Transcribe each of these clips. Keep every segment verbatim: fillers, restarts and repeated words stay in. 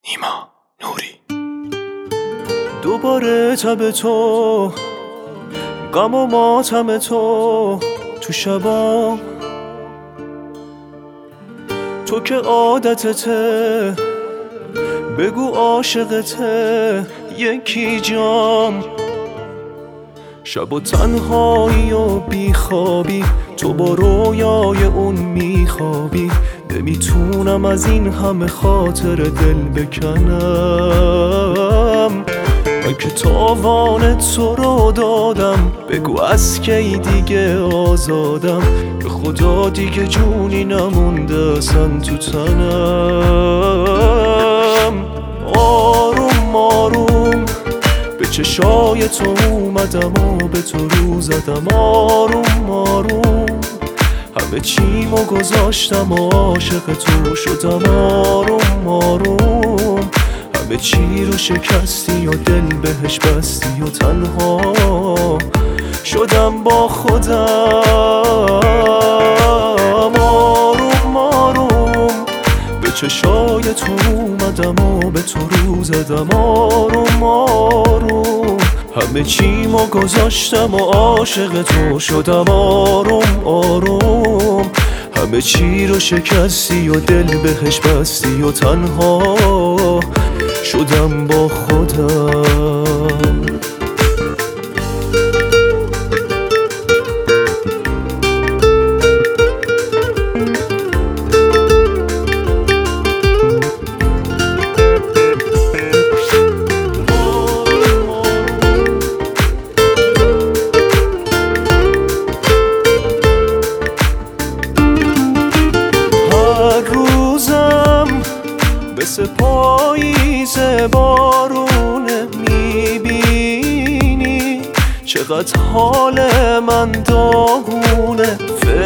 نیما نوری. دوباره تب تو، غم و ماتم تو تو شبا، تو که عادتته بگو عاشقته یکی جام. شب و تنهایی و بیخوابی، تو با رویای اون میخوابی. نمیتونم از این همه خاطر دل بکنم. من که تاوان تو رو دادم، بگو از کی دیگه آزادم. به خدا دیگه جونی نمونده اصلا تو تنم. آروم آروم به چشای تو اومدم و به تو رو زدم. آروم آروم همه چیمو گذاشتم و عاشق تو شدم. آروم آروم همه چی رو شکستی و دل بهش بستی و تنها شدم با خودم. آروم آروم به چشای تو اومدم و به تو رو زدم. آروم آروم همه چیمو گذاشتم و عاشق تو شدم. آروم آروم همه چی رو شکستی و دل بهش بستی و تنها شدم با خودم. مثل پاییز بارونه میبینی چقدر حال من داغونه.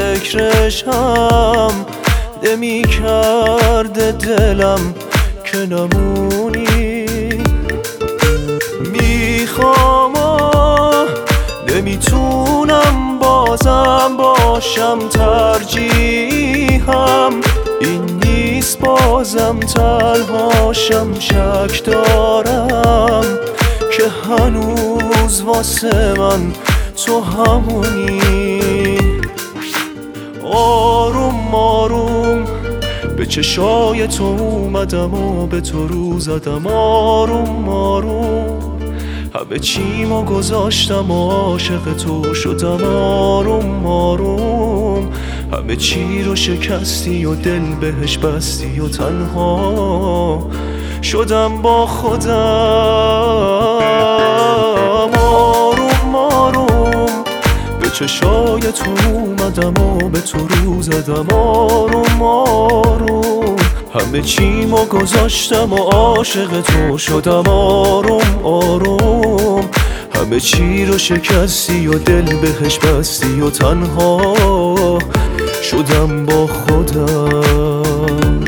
فکرشم نمی کرده دلم که نمونی. میخوام نمیتونم بازم باشم. ترجیحم این نیست بازم تنهاشم. شک دارم که هنوز واسه من تو همونی. آروم آروم به چشای تو اومدم و به تو رو زدم. آروم آروم همه چیمو گذاشتم و عاشق تو شدم. آروم آروم همه چی رو شکستی و دل بهش بستی و تنها شدم با خودم. آروم آروم به چشای تو اومدم و به تو رو زدم. آروم آروم همه چیمو گذاشتم و عاشق تو شدم. آروم آروم همه چی رو شکستی و دل بهش بستی و تنها شدم با خودم.